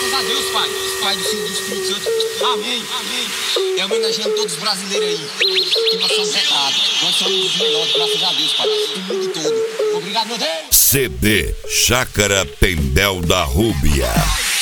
Graças a Deus, Pai. Pai do Filho e do Espírito Santo. Amém. Amém. É homenageando todos os brasileiros aí. Que nós somos recados. Nós somos os melhores, graças a Deus, Pai. Do mundo todo. Obrigado, meu Deus. CD Chácara Tendel da Rúbia.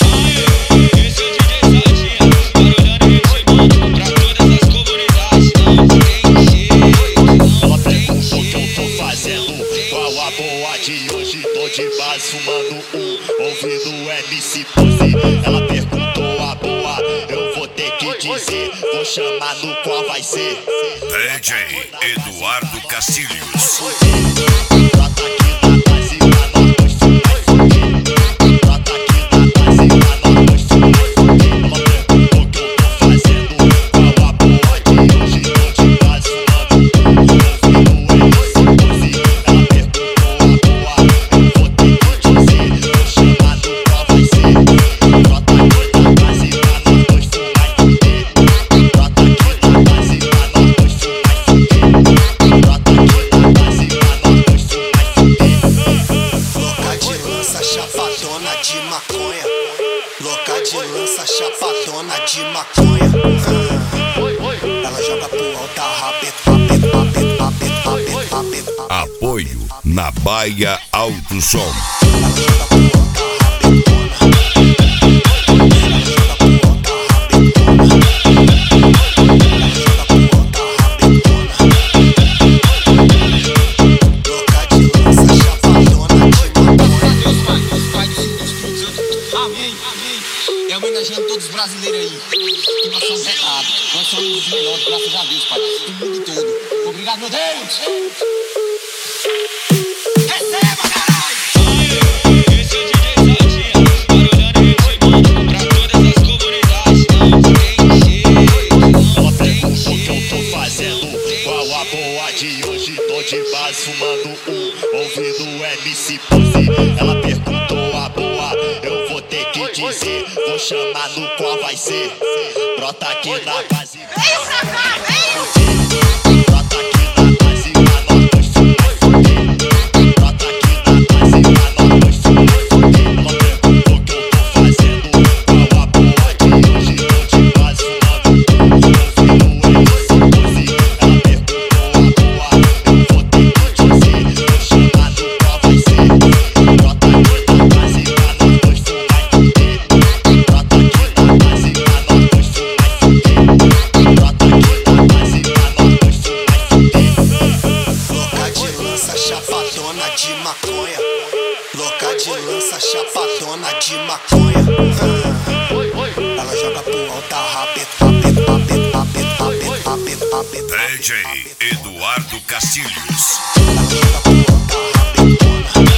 De base fumando ouvindo MC Pose. Ela perguntou a boa, eu vou ter que dizer. Vou chamar no qual vai ser DJ Eduardo Castilhos. Chapadona de maconha, louca de lança, chapadona de maconha. Ela joga pro alto, Apoio na Baia Alto Som. ela joga pro alto, É homenageando todos os brasileiros aí. Que nós somos recados. Nós somos os melhores, graças a Deus, Pai. Do mundo todo. Obrigado, meu Deus. Receba, caralho. Esse é o DJ Sardinha. Pra todas as comunidades. Não tem jeito. Ela perguntou o que eu tô fazendo. Qual a boa de hoje? Tô de base fumando ouvindo MC Pose. Ela perguntou a boa, eu vou ter que dizer. Vou chamar no qual vai ser. Brota aqui na base. Veio pra cá, veio! Brota aqui na base, mano, nós vai foder. Brota aqui na base, mano, nós vai foder. Ela perguntou o que eu tô fazendo. Qual a boa de hoje? Tô de base fumando ouvindo MC Pose. Ela perguntou a boa, eu vou ter que dizer. Vou chamar no qual vai ser. Brota aqui na base, mano, nós vai foder. Brota aqui na base, mano, nós vai foder. Brota aqui na base, mano, nós vai foder. louca de lança, chapadona de maconha, louca de lança, chapadona de maconha. Ela joga pro alto, DJ Eduardo Castilhos. ela joga pro alto,